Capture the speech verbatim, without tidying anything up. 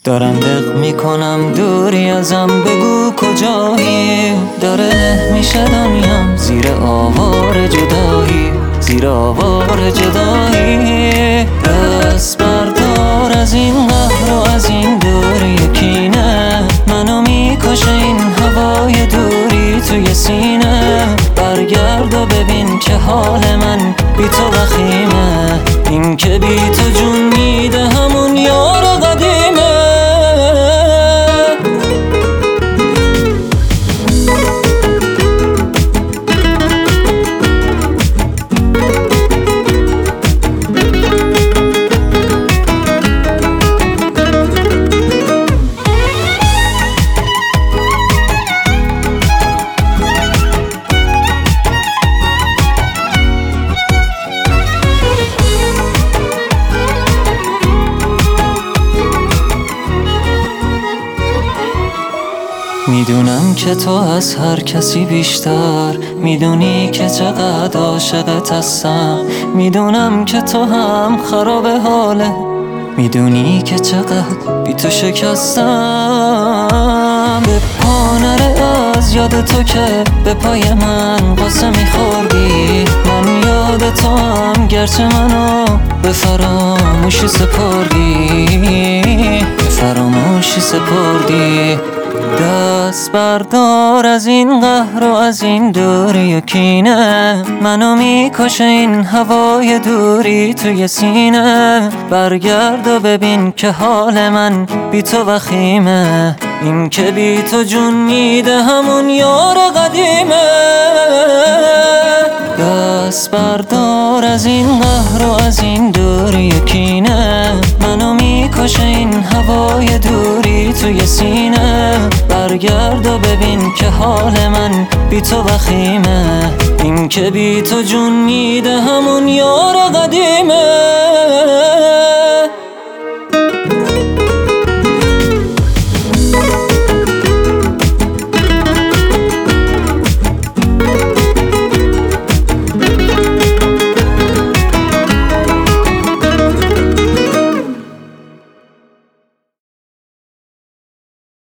دارم دق میکنم دوری ازم، بگو کجایی؟ داره له میشه دنیام زیر آوار جدایی، زیر آوار جدایی. دست بردار از این قهر و از این دوری کینه، منو میکشه این هوای دوری توی سینه. برگرد و ببین که حال من بی تو وخیمه، این که بی تو جون میده همون یار قدیمه. میدونم که تو از هر کسی بیشتر میدونی که چقدر عاشقت هستم، میدونم که تو هم خراب حاله، میدونی که چقدر بی تو شکستم. به پا نره از یاد تو که به پای من قصه میخوردی، من یاد تو هم گرچه منو به فراموشی سپردی، به فراموشی سپردی. دست بردار از این قهر و از این دوری و کینه، منو میکشه این هوای دوری توی سینه. برگرد و ببین که حال من بی تو وخیمه، این که بی تو جون میده همون یار قدیمه. دست بردار از این قهر و از این دوری و کینه، منو میکشه این هوای دوری توی سینه. برگرد و ببین که حال من بی تو وخیمه، این که بی تو جون میده همون یار قدیمه.